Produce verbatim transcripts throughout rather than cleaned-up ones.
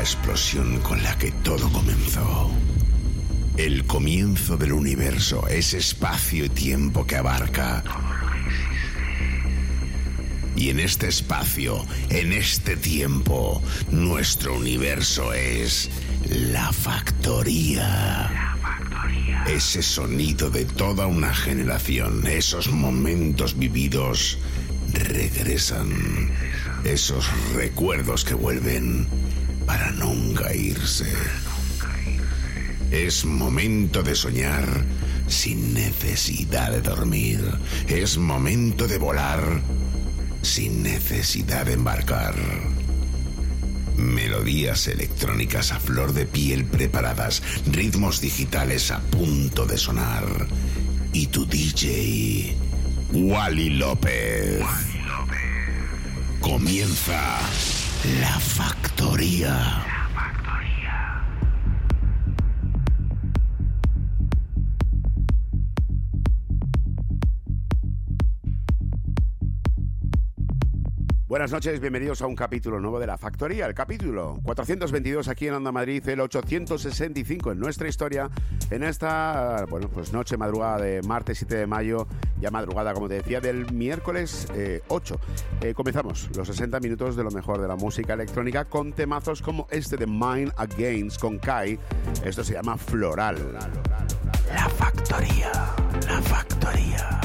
explosión con la que todo comenzó. El comienzo del universo, ese espacio y tiempo que abarca. Y en este espacio, en este tiempo, nuestro universo es la factoría. La factoría. Ese sonido de toda una generación, esos momentos vividos regresan. Esos recuerdos que vuelven para nunca irse. Es momento de soñar sin necesidad de dormir. Es momento de volar sin necesidad de embarcar. Melodías electrónicas a flor de piel preparadas, ritmos digitales a punto de sonar. Y tu D J, Wally López. Wally López. Comienza La Factoría. Buenas noches, bienvenidos a un capítulo nuevo de La Factoría, el capítulo cuatrocientos veintidós aquí en Onda Madrid, el ochocientos sesenta y cinco en nuestra historia, en esta, bueno, pues noche madrugada de martes siete de mayo, ya madrugada, como te decía, del miércoles eh, ocho. Eh, comenzamos los sesenta minutos de lo mejor de la música electrónica con temazos como este de Mind Against con Kai. Esto se llama Floral. La Factoría, La Factoría.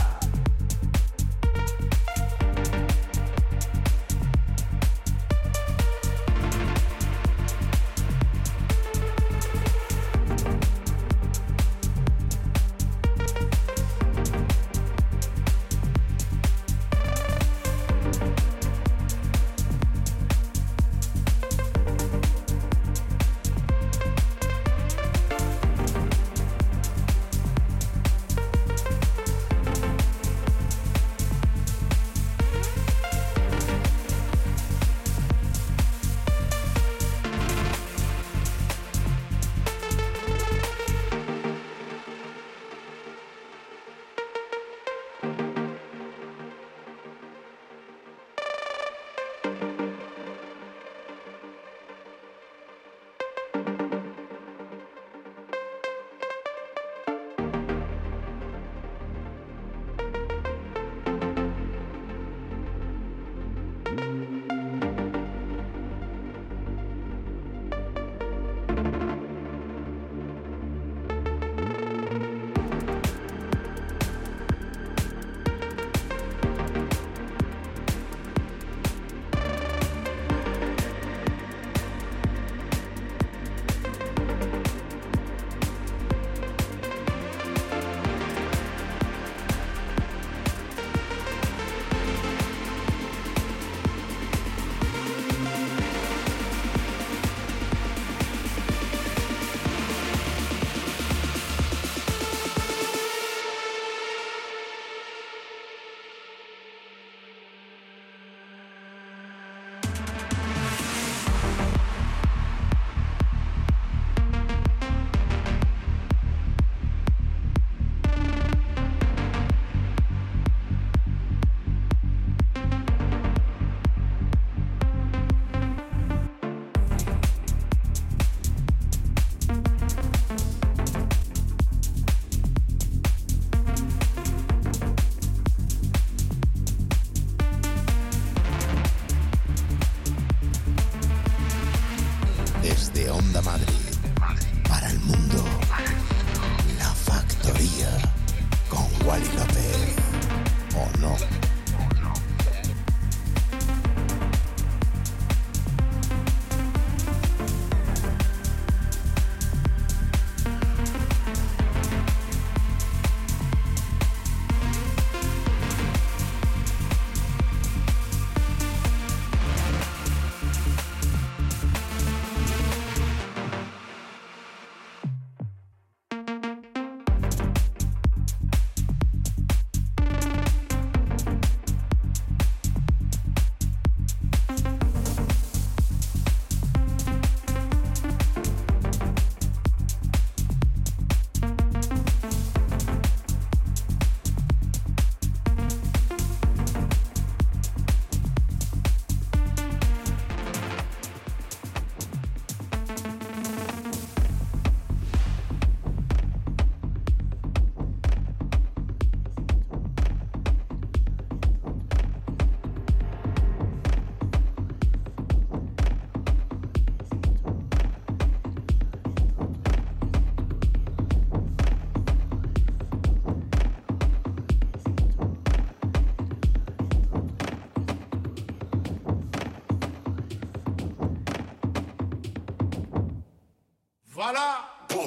Voilà. Boom.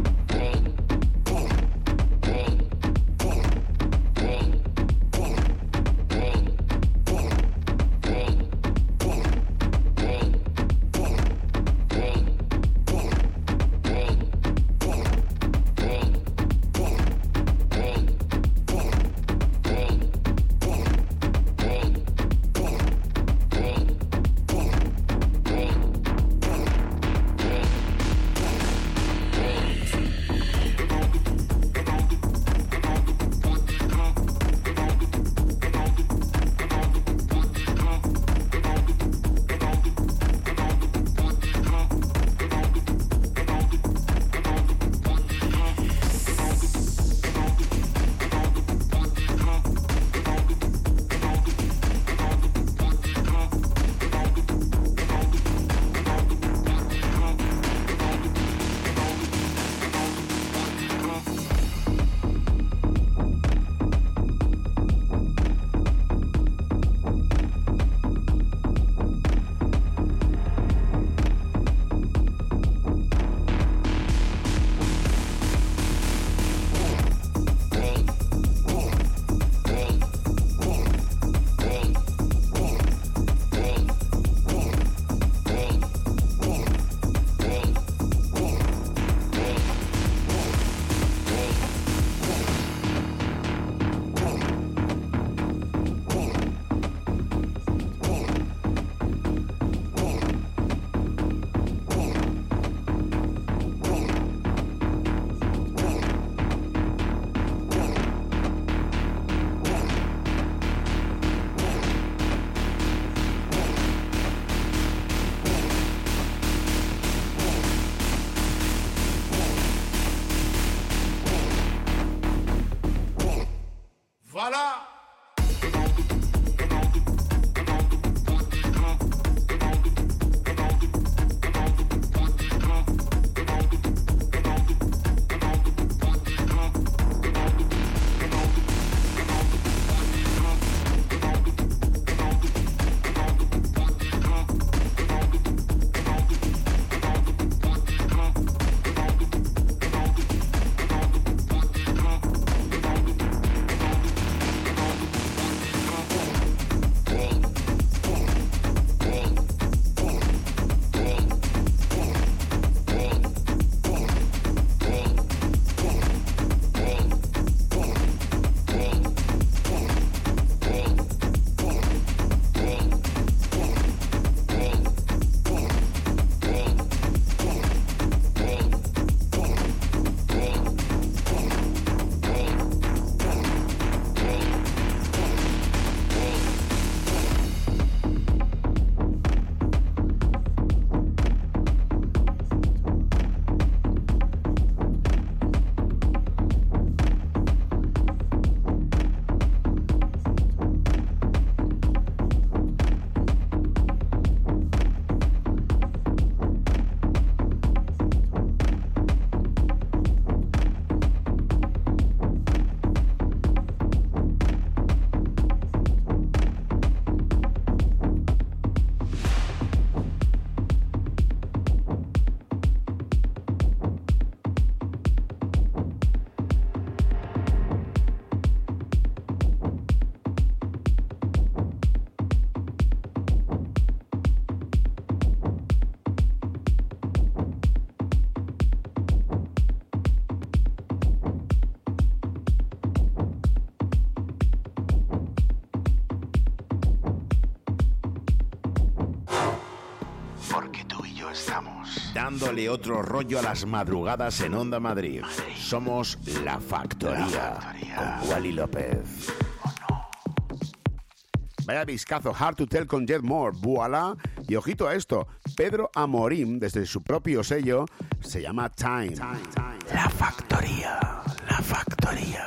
Voilà. Dándole otro rollo a las madrugadas en Onda Madrid. Somos La Factoría, La Factoría. Con Wally López. Oh, no. Vaya discazo, Hard to Tell con Jet Moore, voilà. Y ojito a esto, Pedro Amorim, desde su propio sello, se llama Time. Time, Time. La Factoría, La Factoría.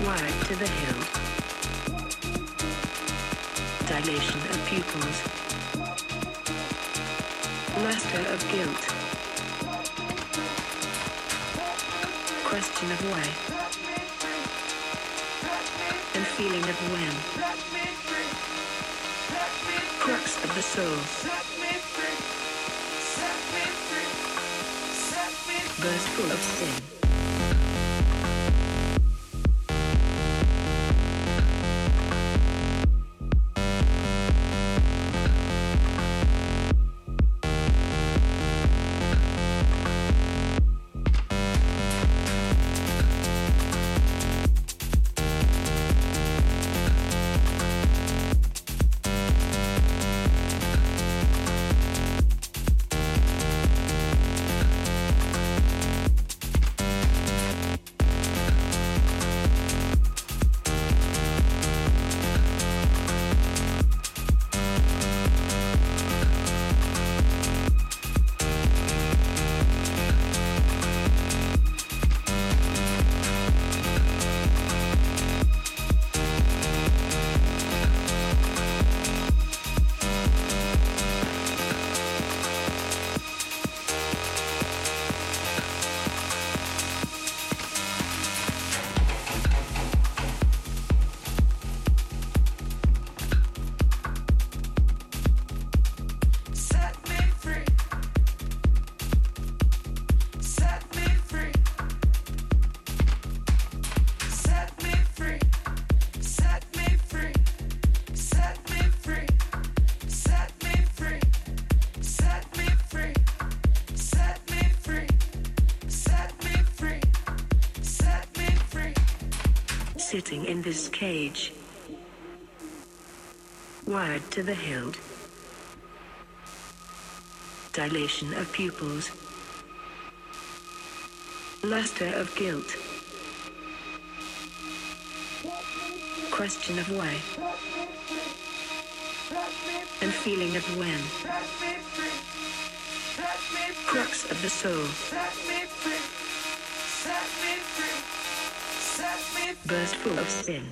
Wired to the hilt. Dilation of pupils. Luster of guilt. Question of why. And feeling of when. Crux of the soul. Burst full of sin. Sitting in this cage, wired to the hilt, dilation of pupils, luster of guilt, question of why, and feeling of when, crux of the soul, burst full of sin.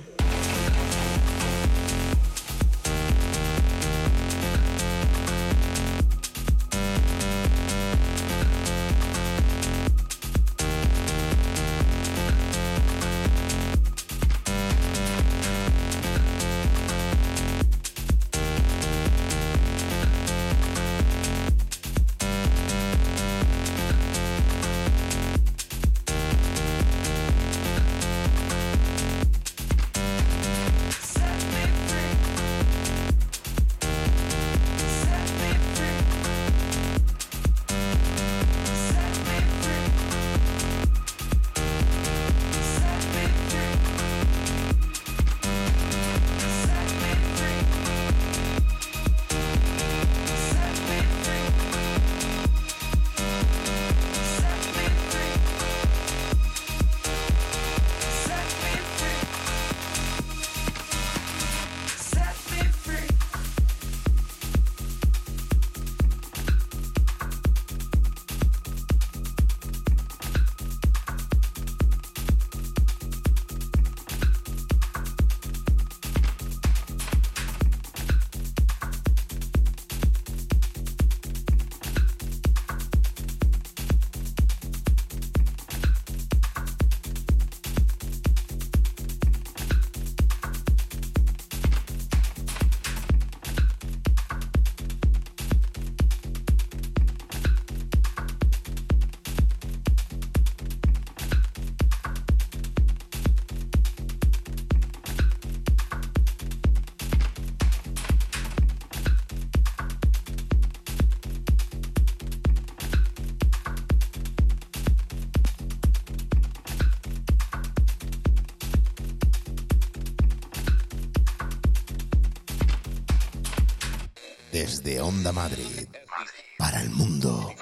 Desde Onda Madrid, para el mundo,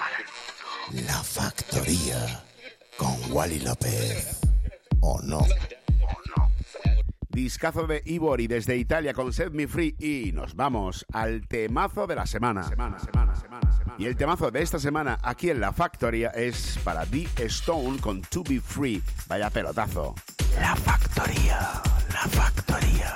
La Factoría, con Wally López, ¿o no? Discazo de Ivori desde Italia con Set Me Free y nos vamos al temazo de la semana. Semana, semana, semana, semana. Y el temazo de esta semana aquí en La Factoría es para D. Stone con To Be Free. Vaya pelotazo. La factoría, la factoría.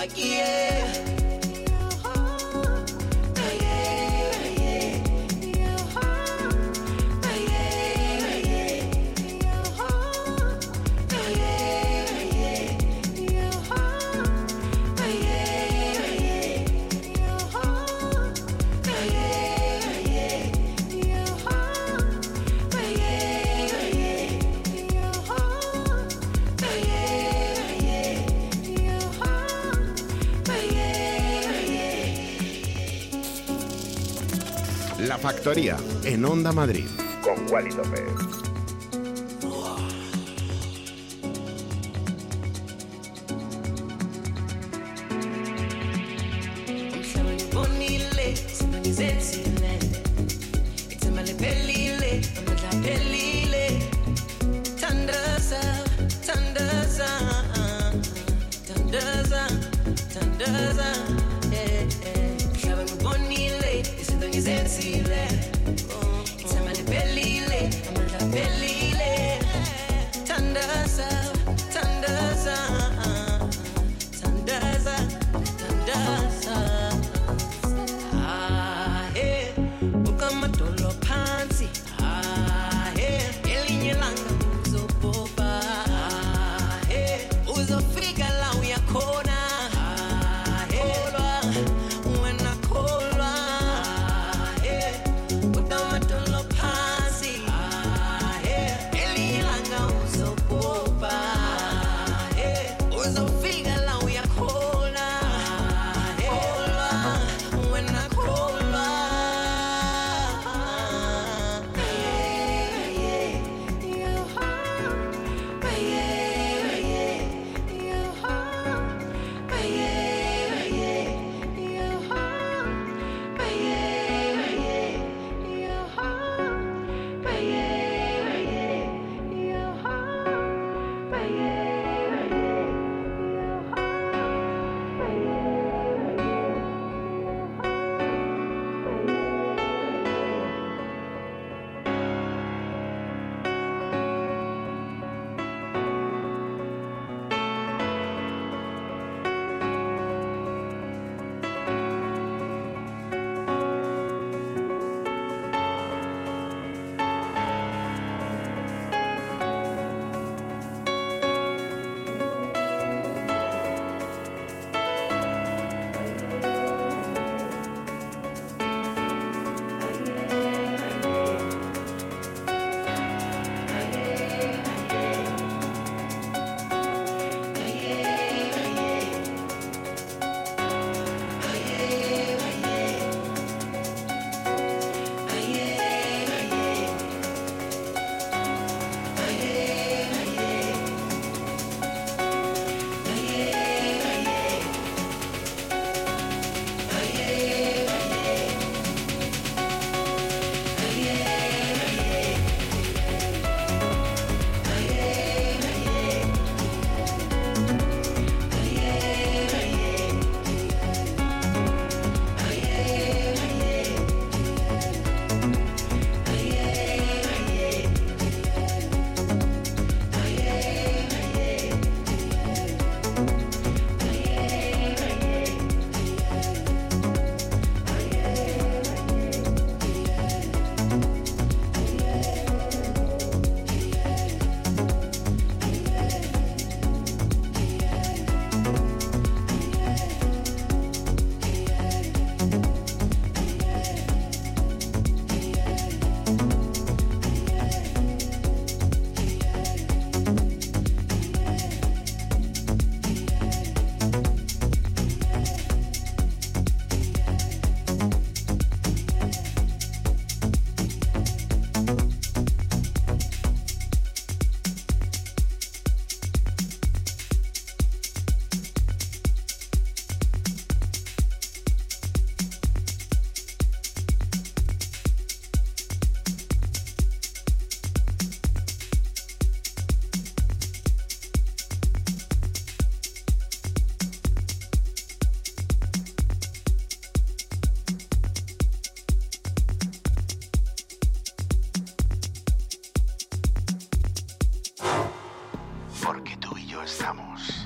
La Factoría, en Onda Madrid. Con Wally López.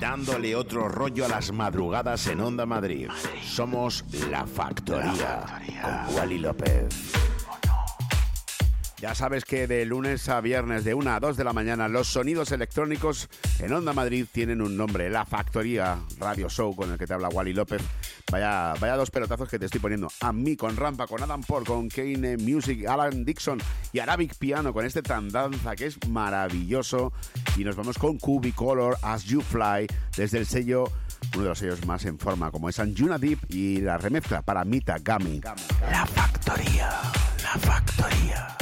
dándole otro rollo a las madrugadas en Onda Madrid. Somos La Factoría, con Wally López. Ya sabes que de lunes a viernes de una a dos de la mañana los sonidos electrónicos en Onda Madrid tienen un nombre, La Factoría Radio Show, con el que te habla Wally López. Vaya, vaya dos pelotazos que te estoy poniendo a mí, con Rampa, con Adam Paul, con Kane Music, Alan Dixon y Arabic Piano, con este Tandanza que es maravilloso. Y nos vamos con Cubicolor, As You Fly, desde el sello, uno de los sellos más en forma, como es Anjuna Deep, y la remezcla para Mita Gami. La Factoría, La Factoría.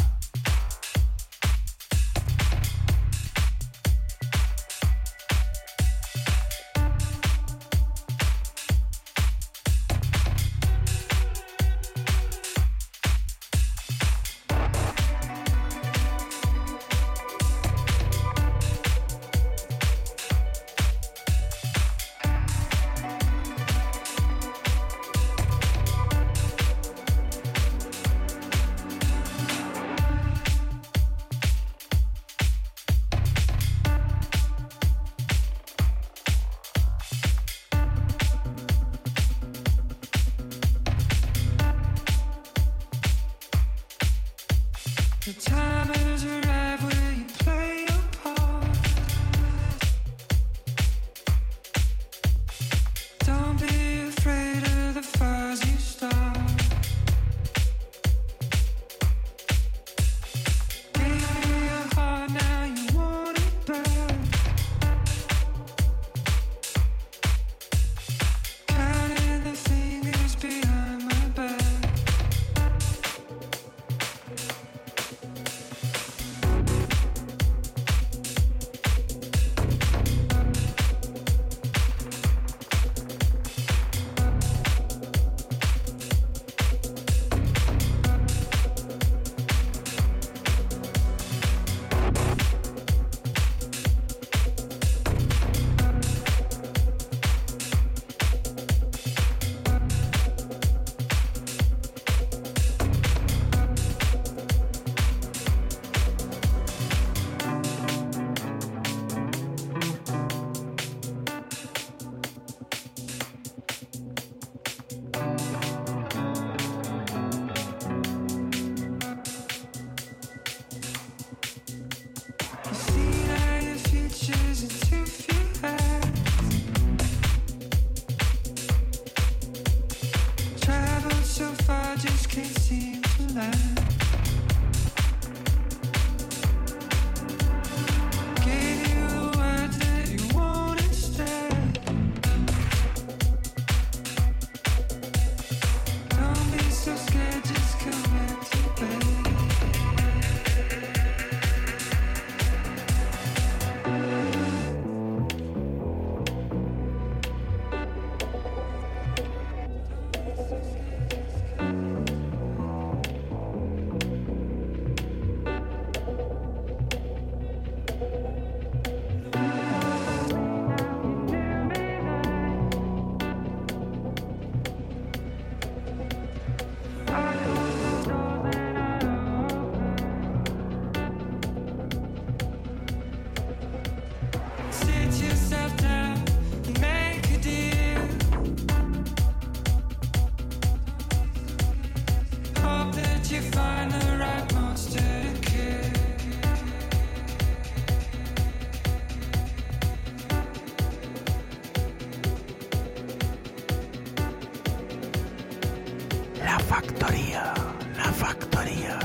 Factoría, La Factoría.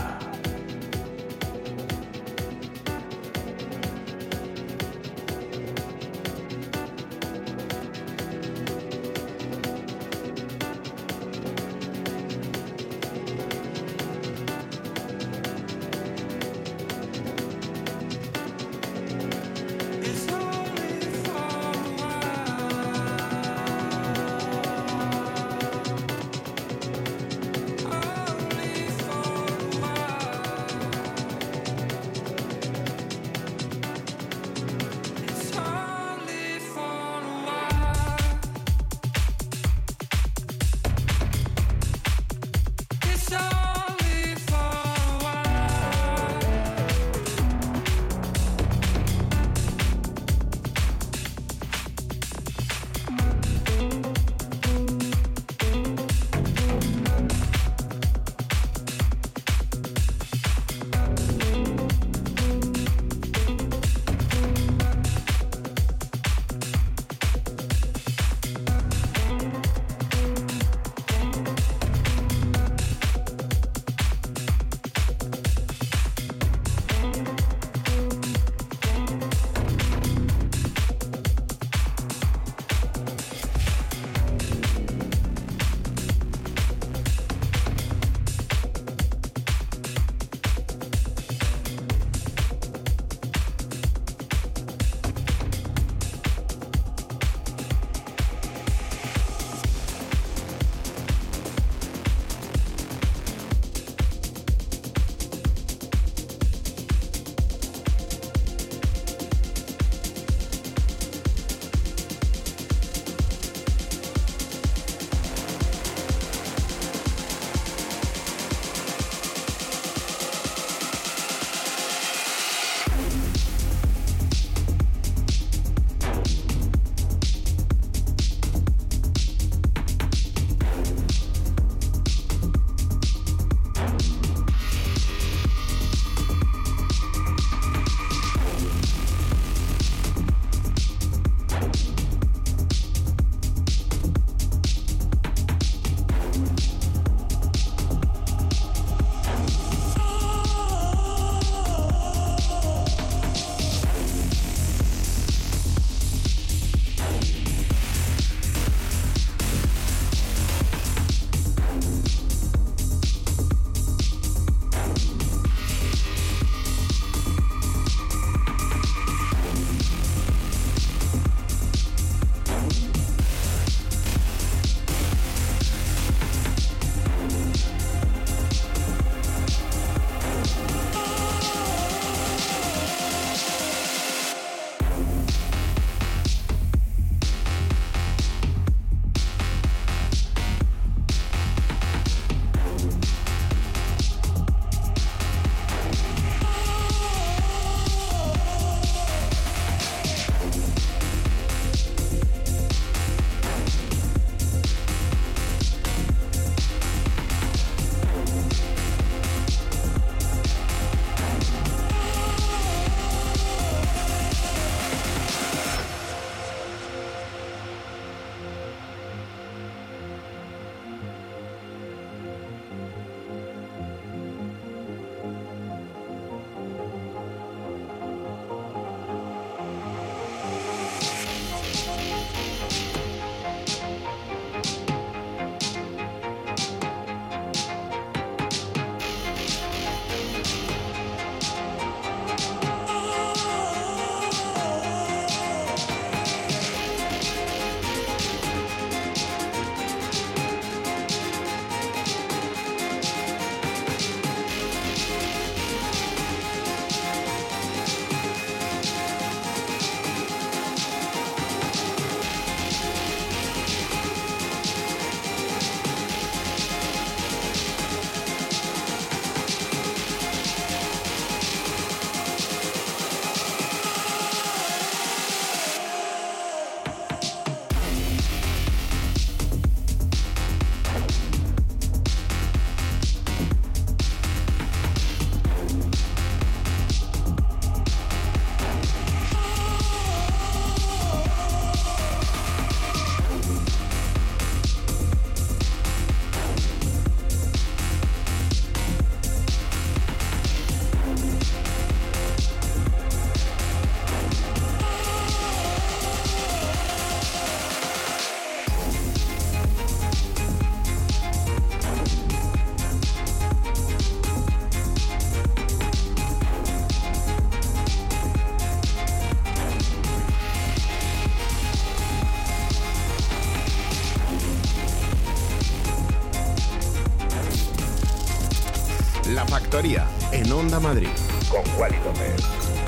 Factoría, en Onda Madrid. Con Wally López.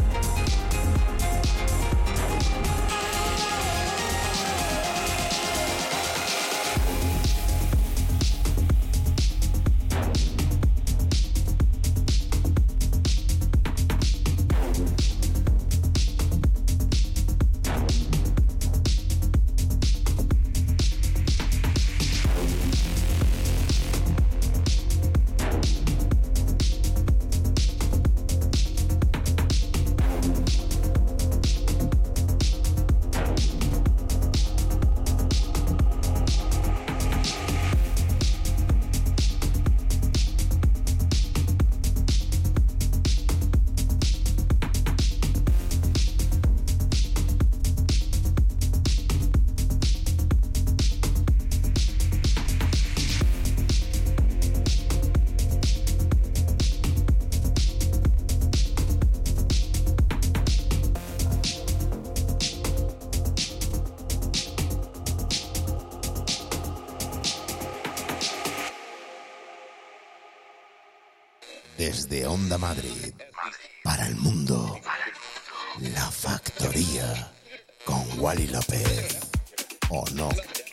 Desde Onda Madrid, para el mundo, La Factoría, con Wally López. ¿O no?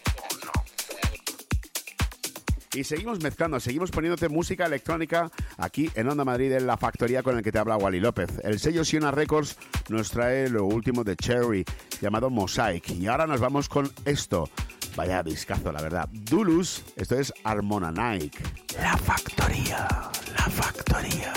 Y seguimos mezclando, seguimos poniéndote música electrónica aquí en Onda Madrid, en La Factoría, con el que te habla Wally López. El sello Siona Records nos trae lo último de Cherry, llamado Mosaic. Y ahora nos vamos con esto. Vaya discazo, la verdad. Dulus, esto es Harmona Nike. La Factoría, La Factoría.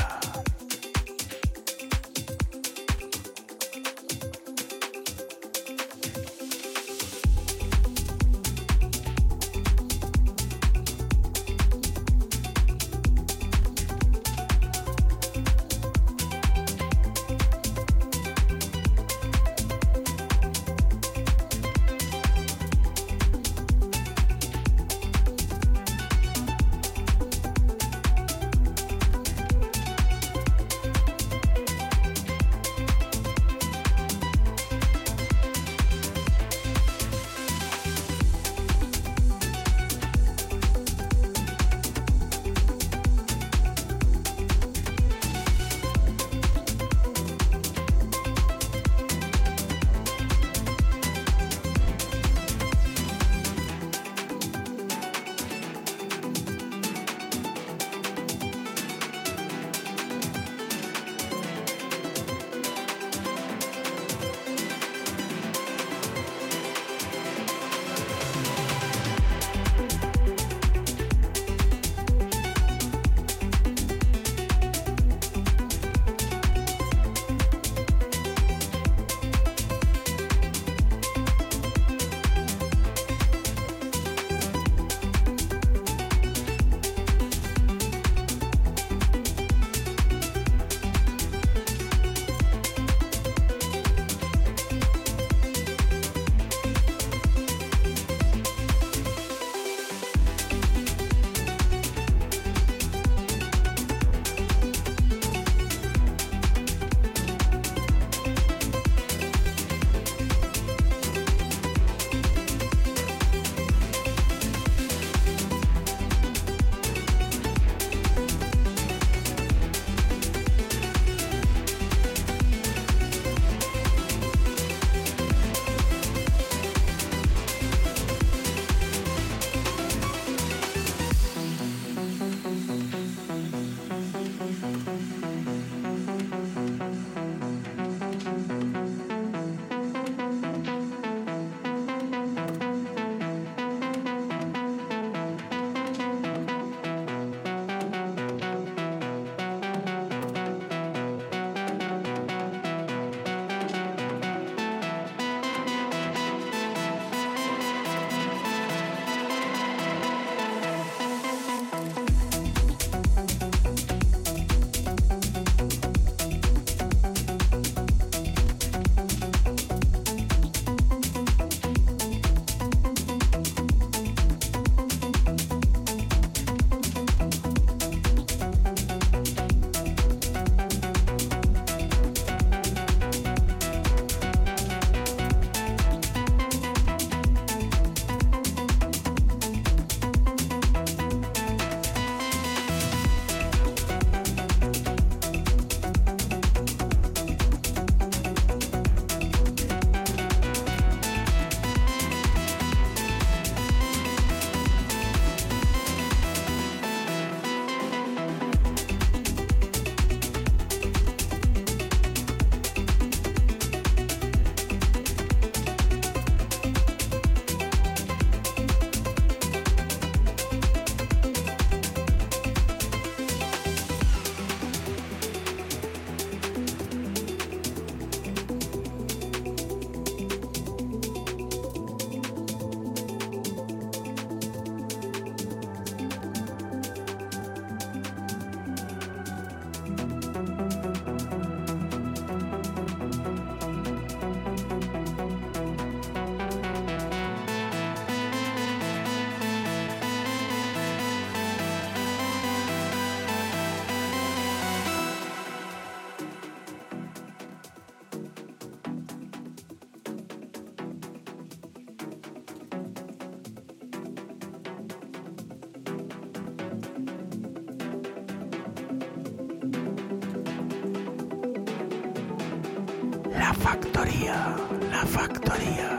factoría, la factoría.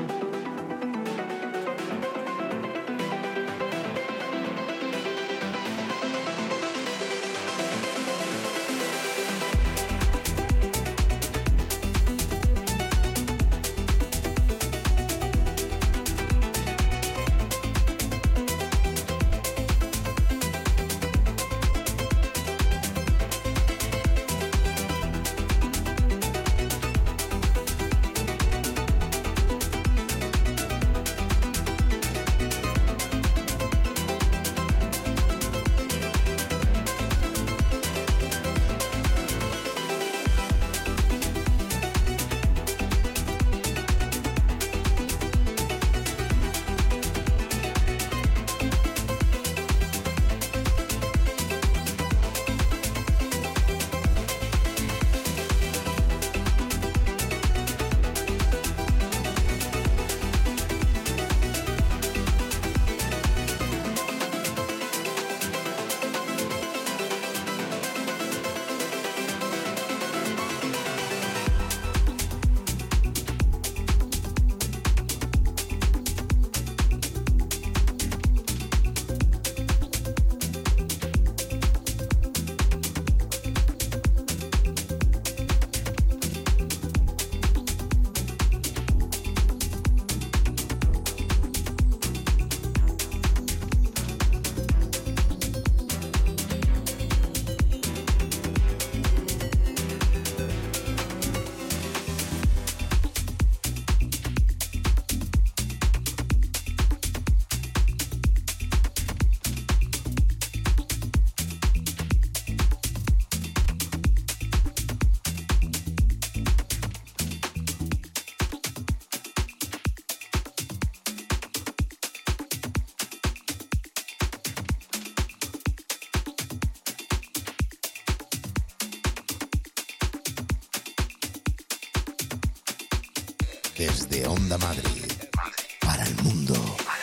Desde Onda Madrid, para el mundo,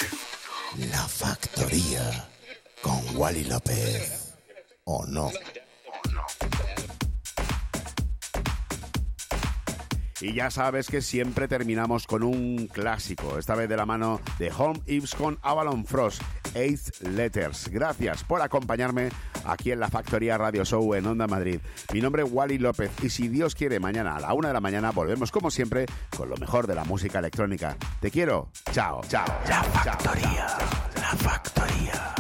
La Factoría, con Wally López, ¿o no? Y ya sabes que siempre terminamos con un clásico, esta vez de la mano de Home Eves con Avalon Frost, Eight Letters. Gracias por acompañarme aquí en la Factoría Radio Show en Onda Madrid. Mi nombre es Wally López y si Dios quiere, mañana a la una de la mañana volvemos como siempre con lo mejor de la música electrónica. Te quiero. Chao, chao. La Factoría, chao, chao. la Factoría.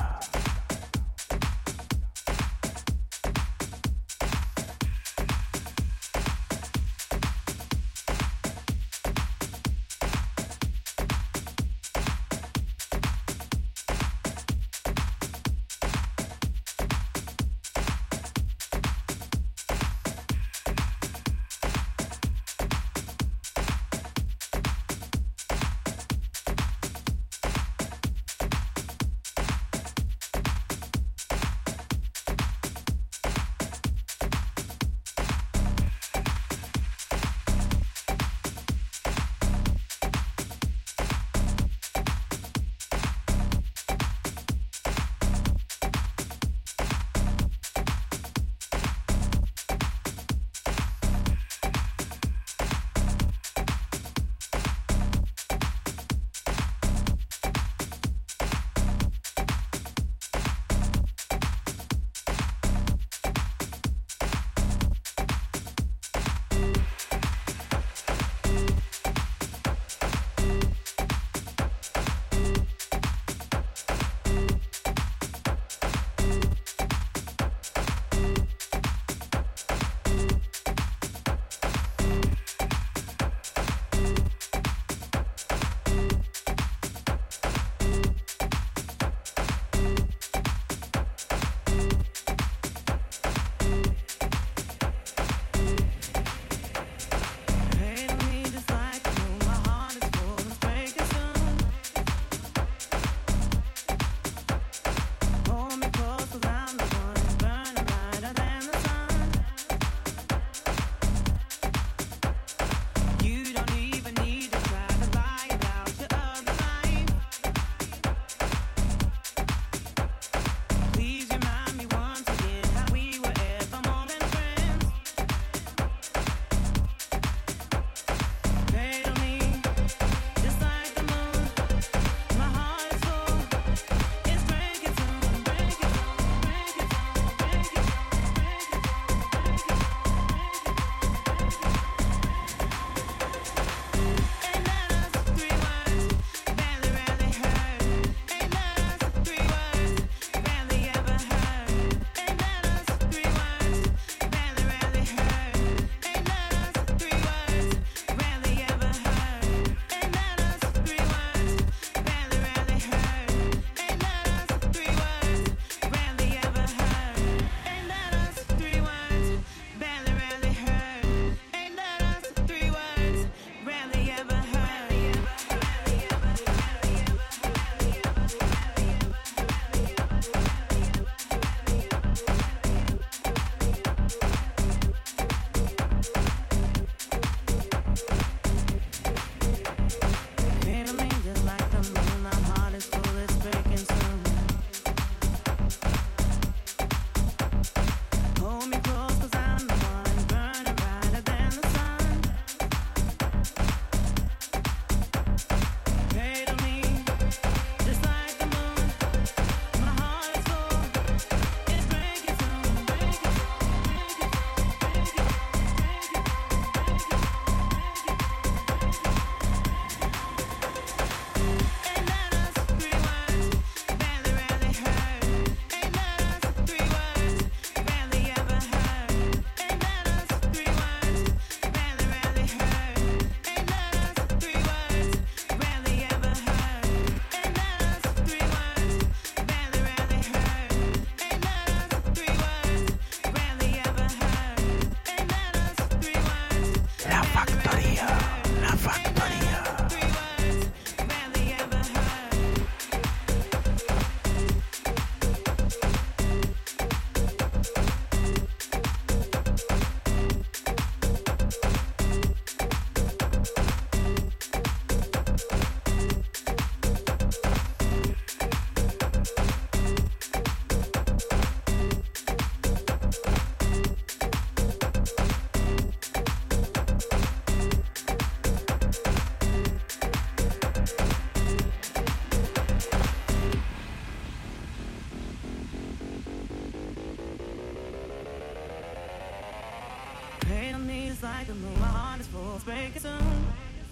like the moon, my heart is full, it's breaking soon.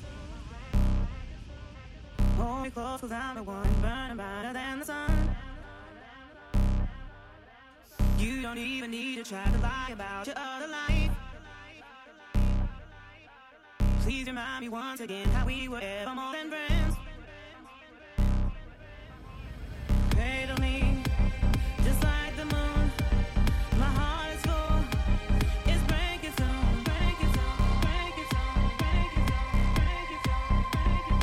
Hold me close, cause I'm the one burning brighter than the sun. You don't even need to try to lie about your other life. Please remind me once again how we were ever more than friends. Cradle me, just like the moon. My heart is full, it's breaking soon, breaking soon, breaking soon, breaking soon, breaking soon, breaking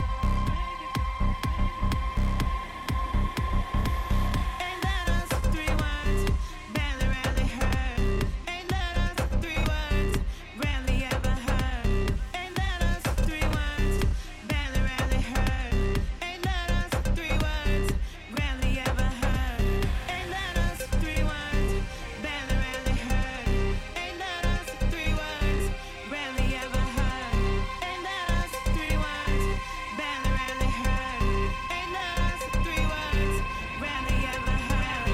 soon. Ain't that us three words, barely, rarely heard. Ain't that us three words, rarely ever heard. Ain't that us three words, barely, rarely heard. Ain't that us three words, rarely ever heard. Ain't that us three words, barely, rarely heard. Ain't that us three words, rarely ever heard. Ain't that us three words, barely, rarely heard. Ain't that us three words, rarely ever heard.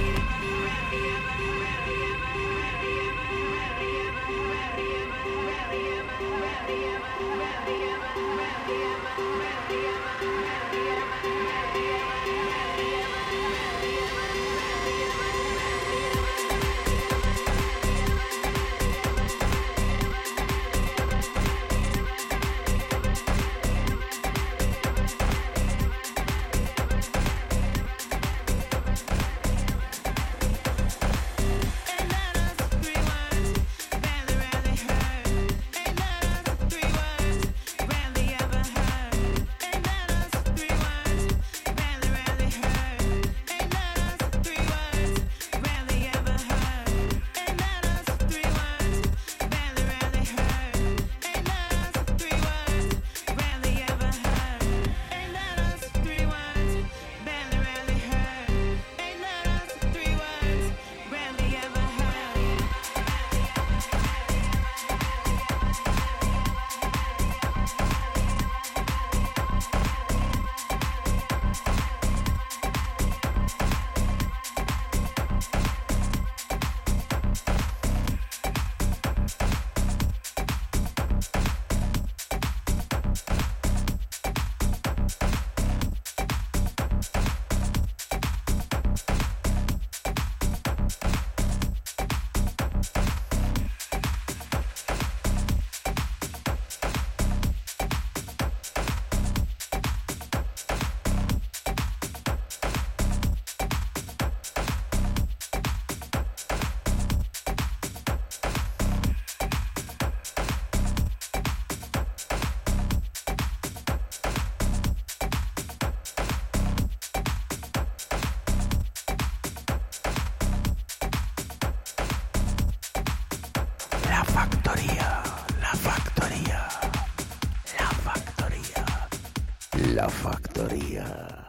La factoría, la factoría, la factoría, la factoría.